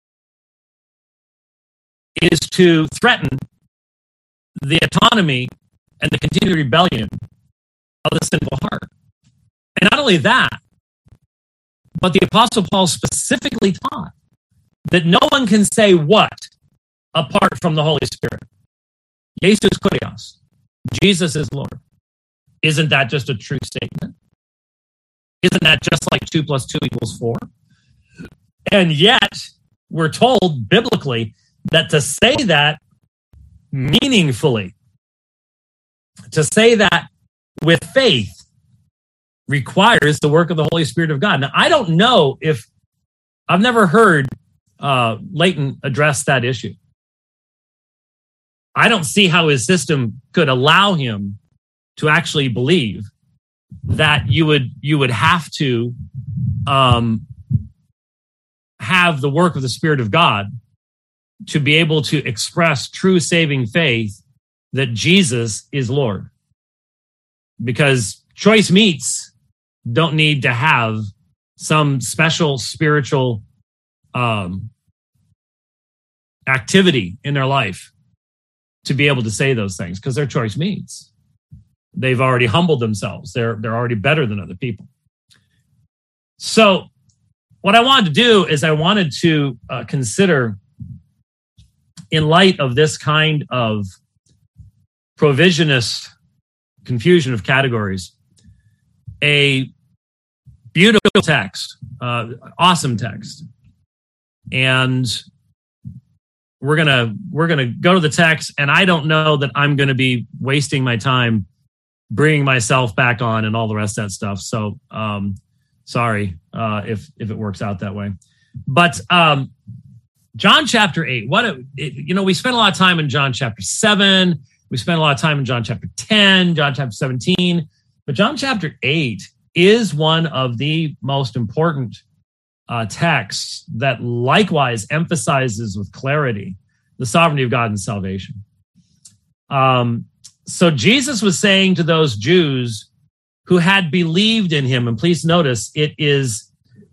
is to threaten the autonomy and the continued rebellion of the sinful heart. And not only that, but the Apostle Paul specifically taught that no one can say what apart from the Holy Spirit. Jesus Kurios. Jesus is Lord. Isn't that just a true statement? Isn't that just like 2 + 2 = 4? And yet, we're told biblically that to say that meaningfully, to say that with faith, requires the work of the Holy Spirit of God. Now, I don't know if I've never heard Leighton address that issue. I don't see how his system could allow him to actually believe that you would have to have the work of the Spirit of God to be able to express true saving faith that Jesus is Lord. Because choice meats don't need to have some special spiritual activity in their life to be able to say those things, because they're choice meats. They've already humbled themselves. They're already better than other people. So what I wanted to do is I wanted to consider, in light of this kind of provisionist confusion of categories, a beautiful text, awesome text. And we're gonna go to the text, and I don't know that I'm going to be wasting my time bringing myself back on and all the rest of that stuff. So sorry if it works out that way. But John chapter 8, we spent a lot of time in John chapter 7. We spent a lot of time in John chapter 10, John chapter 17. But John chapter 8 is one of the most important texts that likewise emphasizes with clarity the sovereignty of God and salvation. So Jesus was saying to those Jews who had believed in him, and please notice it is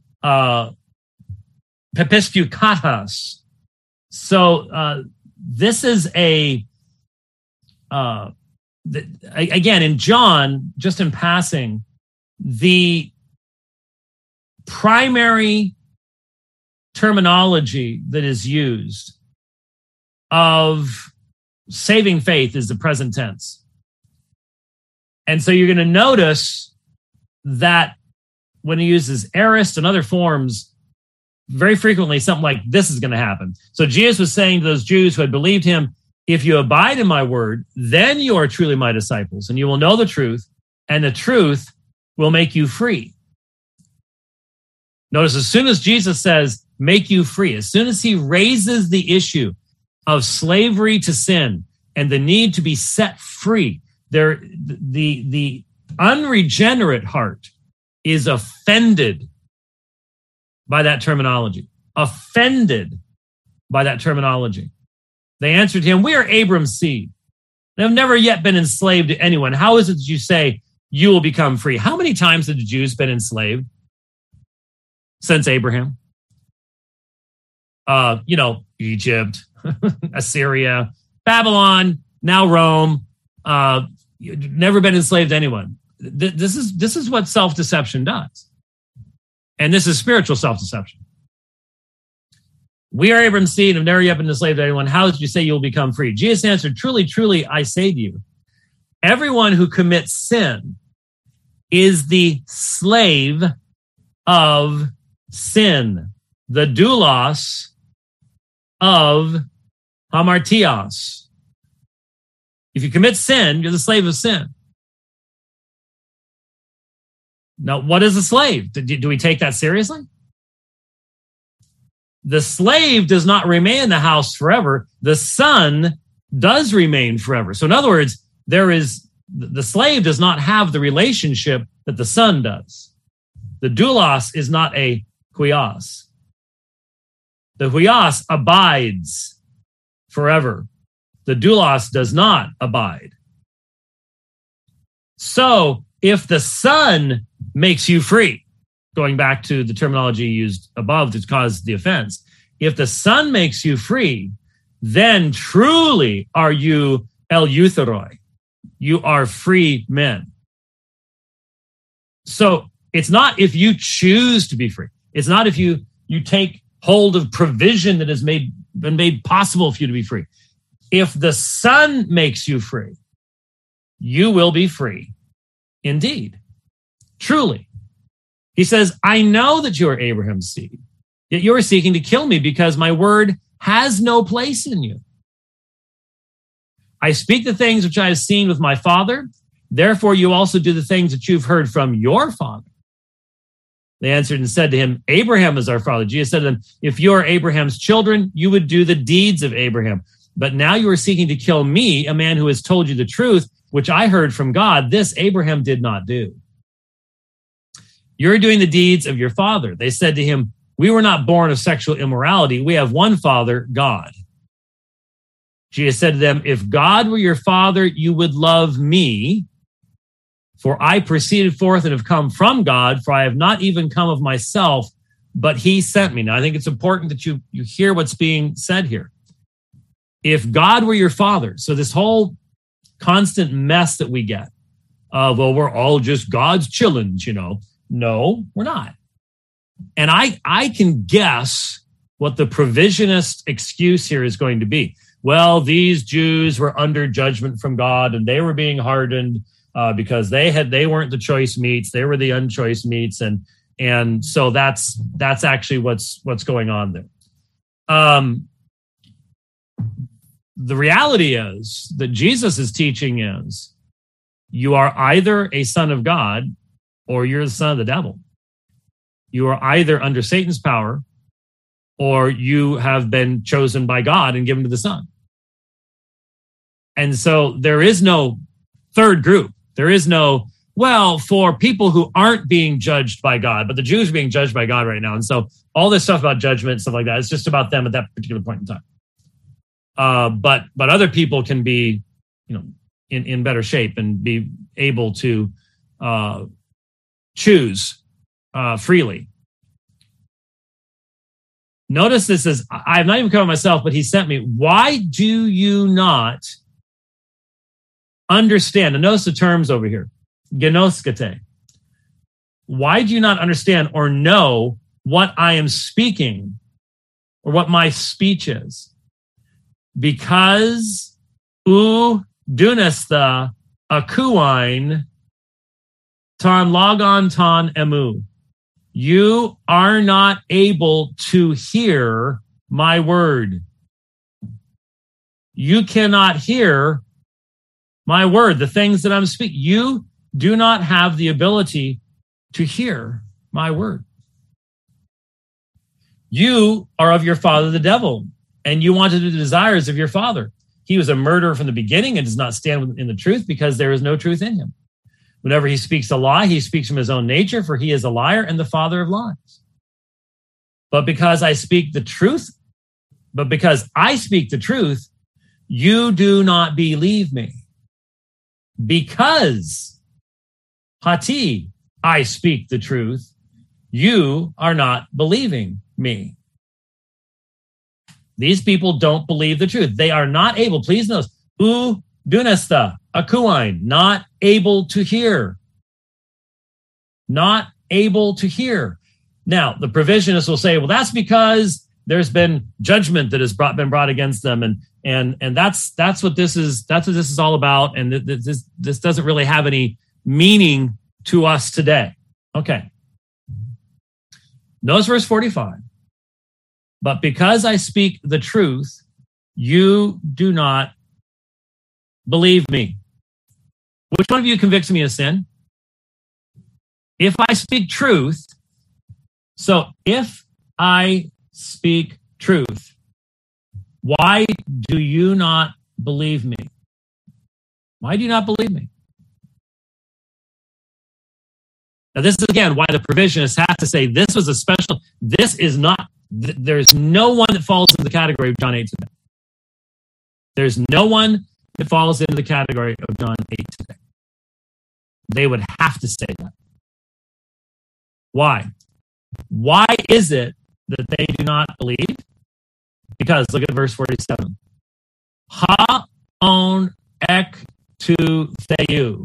pepistukatas. So this is a again, in John, just in passing, the primary terminology that is used of saving faith is the present tense. And so you're going to notice that when he uses aorist and other forms, very frequently something like this is going to happen. So Jesus was saying to those Jews who had believed him, if you abide in my word, then you are truly my disciples, and you will know the truth, and the truth will make you free. Notice as soon as Jesus says, make you free, as soon as he raises the issue of slavery to sin and the need to be set free, the unregenerate heart is offended by that terminology. Offended by that terminology. They answered him, we are Abram's seed and have never yet been enslaved to anyone. How is it that you say you will become free? How many times have the Jews been enslaved since Abraham? Egypt, Assyria, Babylon, now Rome. Never been enslaved to anyone. This is what self-deception does. And this is spiritual self-deception. We are Abram's seed and have never yet been enslaved to anyone. How did you say you will become free? Jesus answered, truly, truly, I say to you, everyone who commits sin is the slave of sin, the doulos of hamartios. If you commit sin, you're the slave of sin. Now, what is a slave? Do we take that seriously? The slave does not remain in the house forever. The son does remain forever. So in other words, the slave does not have the relationship that the son does. The doulos is not a huios. The huios abides forever. The doulos does not abide. So if the son makes you free, going back to the terminology used above to cause the offense, if the son makes you free, then truly are you eleutheroi. You are free men. So it's not if you choose to be free. It's not if you take hold of provision that has been made possible for you to be free. If the son makes you free, you will be free indeed. Truly. He says, I know that you are Abraham's seed, yet you are seeking to kill me because my word has no place in you. I speak the things which I have seen with my father. Therefore, you also do the things that you've heard from your father. They answered and said to him, Abraham is our father. Jesus said to them, if you are Abraham's children, you would do the deeds of Abraham. But now you are seeking to kill me, a man who has told you the truth, which I heard from God. This Abraham did not do. You're doing the deeds of your father. They said to him, we were not born of sexual immorality. We have one father, God. Jesus said to them, if God were your father, you would love me, for I proceeded forth and have come from God, for I have not even come of myself, but he sent me. Now, I think it's important that you hear what's being said here. If God were your father, so this whole constant mess that we get of, well, we're all just God's chillins, No, we're not. And I can guess what the provisionist excuse here is going to be. Well, these Jews were under judgment from God and they were being hardened because they weren't the choice meats. They were the unchoice meats. And so that's actually what's going on there. The reality is that Jesus' teaching is you are either a son of God or you're the son of the devil. You are either under Satan's power or you have been chosen by God and given to the Son. And so there is no third group. There is no, well, for people who aren't being judged by God, but the Jews are being judged by God right now. And so all this stuff about judgment, stuff like that, it's just about them at that particular point in time. But other people can be, in better shape and be able to choose freely. Notice this says, I have not even come myself, but he sent me. Why do you not understand? And notice the terms over here. Genoskete. Why do you not understand or know what I am speaking or what my speech is? Because dunesta akuine ton logon ton emu. You are not able to hear my word. You cannot hear my word, the things that I'm speaking. You do not have the ability to hear my word. You are of your father, the devil, and you want to do the desires of your father. He was a murderer from the beginning and does not stand in the truth because there is no truth in him. Whenever he speaks a lie, he speaks from his own nature, for he is a liar and the father of lies. But because I speak the truth, you do not believe me. Because Hati, I speak the truth, you are not believing me. These people don't believe the truth. They are not able, please notice, dunesta, akuine, not able to hear. Not able to hear. Now, the provisionists will say, well, that's because there's been judgment that has been brought against them, and that's what this is all about, and this doesn't really have any meaning to us today. Okay. Notice verse 45. But because I speak the truth, you do not believe me. Which one of you convicts me of sin? If I speak truth, so if I speak truth, why do you not believe me? Why do you not believe me? Now, this is again why the provisionists have to say this was a special, this is not, there's no one that falls into the category of John 8 today. There's no one that falls into the category of John 8 today. They would have to say that. Why? Why is it that they do not believe? Because look at verse 47. Ha on ek tu theou.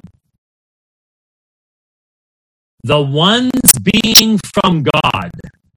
The ones being from God.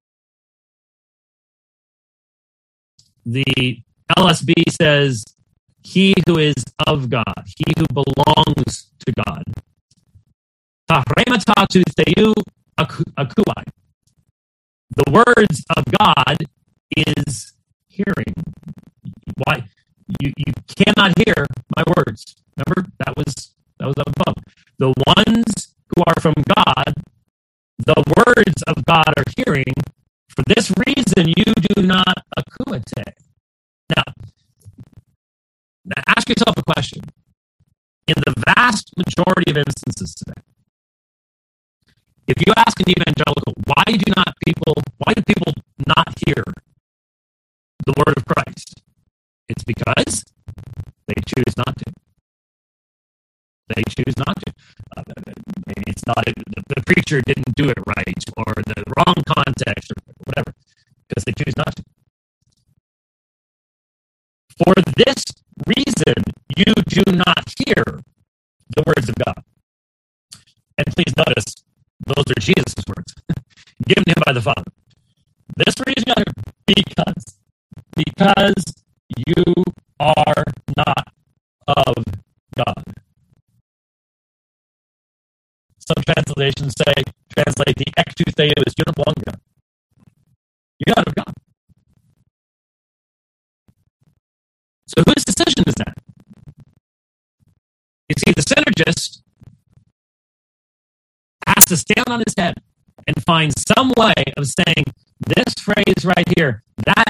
The LSB says, he who is of God, he who belongs to God. Tahrematatu theou akuai. The words of God is hearing. Why? You cannot hear my words. Remember, that was above. The ones who are from God, the words of God are hearing. For this reason, you do not akuate. Now, ask yourself a question. In the vast majority of instances today, if you ask an evangelical, why do people not hear the word of Christ? It's because they choose not to. They choose not to. Maybe it's not, the preacher didn't do it right, or the wrong context, or whatever, because they choose not to. For this reason, you do not hear the words of God. And please notice, those are Jesus' words, given to him by the Father. This reason, because you are not of God. Some translations translate the ek tu theou as you don't belong to God. You're not of God. So whose decision is that? You see, the synergist has to stand on his head and find some way of saying this phrase right here,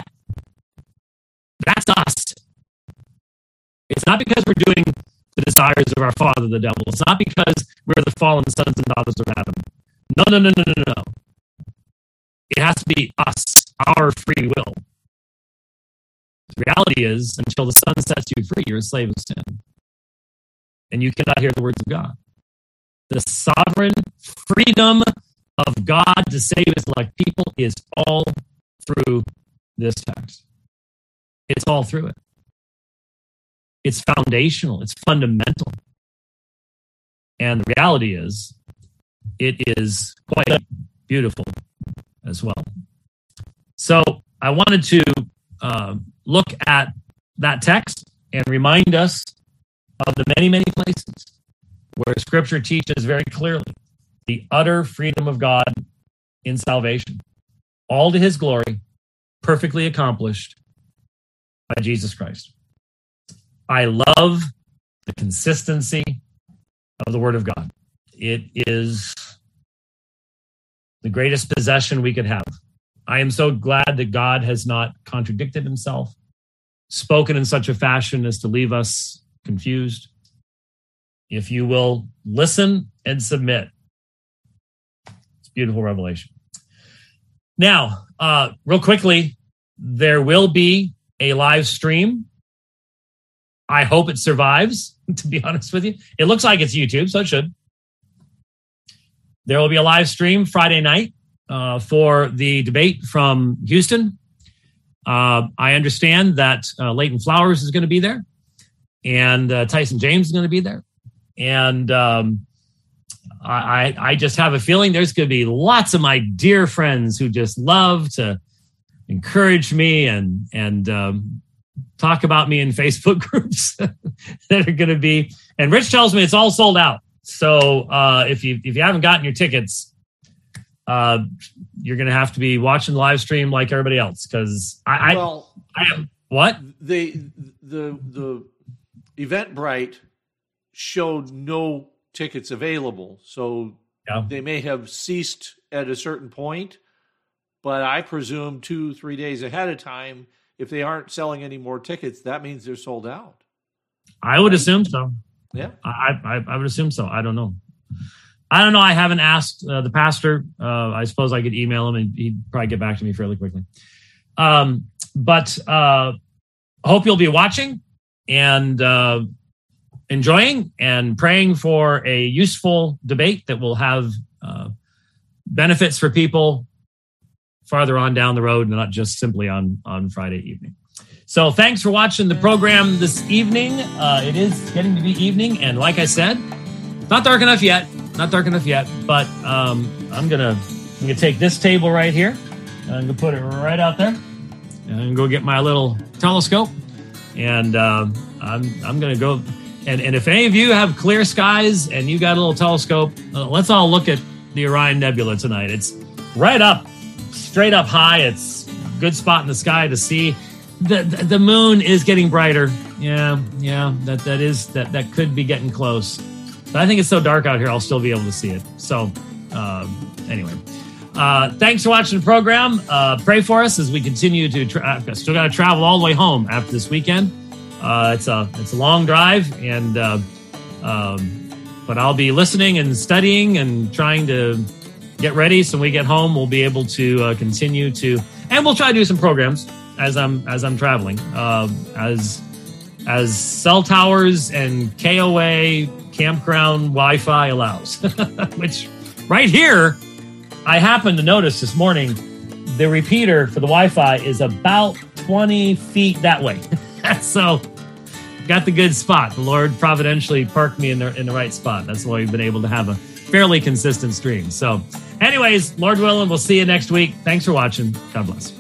that's us. It's not because we're doing the desires of our father, the devil. It's not because we're the fallen sons and daughters of Adam. No. It has to be us, our free will. The reality is, until the Son sets you free, you're a slave of sin. And you cannot hear the words of God. The sovereign freedom of God to save his elect people is all through this text. It's all through it. It's foundational. It's fundamental. And the reality is, it is quite beautiful as well. So I wanted to look at that text and remind us of the many, many places where Scripture teaches very clearly the utter freedom of God in salvation, all to his glory, perfectly accomplished by Jesus Christ. I love the consistency of the Word of God. It is the greatest possession we could have. I am so glad that God has not contradicted himself, spoken in such a fashion as to leave us confused. If you will listen and submit, it's beautiful revelation. Now, real quickly, there will be a live stream. I hope it survives, to be honest with you. It looks like it's YouTube, so it should. There will be a live stream Friday night for the debate from Houston. I understand that Leighton Flowers is going to be there, and Tyson James is going to be there. And I just have a feeling there's going to be lots of my dear friends who just love to encourage me and talk about me in Facebook groups that are going to be. And Rich tells me it's all sold out. So if you haven't gotten your tickets, you're going to have to be watching the live stream like everybody else. Because I am what the Eventbrite showed no tickets available, so they may have ceased at a certain point. But I presume 2-3 days ahead of time, if they aren't selling any more tickets, that means they're sold out. I would assume so. Yeah, I would assume so. I don't know. I haven't asked the pastor. I suppose I could email him and he'd probably get back to me fairly quickly. But hope you'll be watching and enjoying and praying for a useful debate that will have benefits for people farther on down the road and not just simply on Friday evening. So thanks for watching the program this evening. It is getting to be evening. And like I said, not dark enough yet, but I'm gonna take this table right here. I'm gonna put it right out there and go get my little telescope. And I'm gonna go. And if any of you have clear skies and you got a little telescope, let's all look at the Orion Nebula tonight. It's right up, straight up high. It's a good spot in the sky to see. The moon is getting brighter. Yeah. That could be getting close. But I think it's so dark out here, I'll still be able to see it. So anyway, thanks for watching the program. Pray for us as we continue to still got to travel all the way home after this weekend. It's a long drive, and but I'll be listening and studying and trying to get ready so when we get home we'll be able to continue to, and we'll try to do some programs as I'm traveling, as cell towers and KOA campground Wi-Fi allows. Which right here, I happened to notice this morning, the repeater for the Wi-Fi is about 20 feet that way. So got the good spot. The Lord providentially parked me in the right spot. That's why we've been able to have a fairly consistent stream. So anyways, Lord willing, we'll see you next week. Thanks for watching. God bless.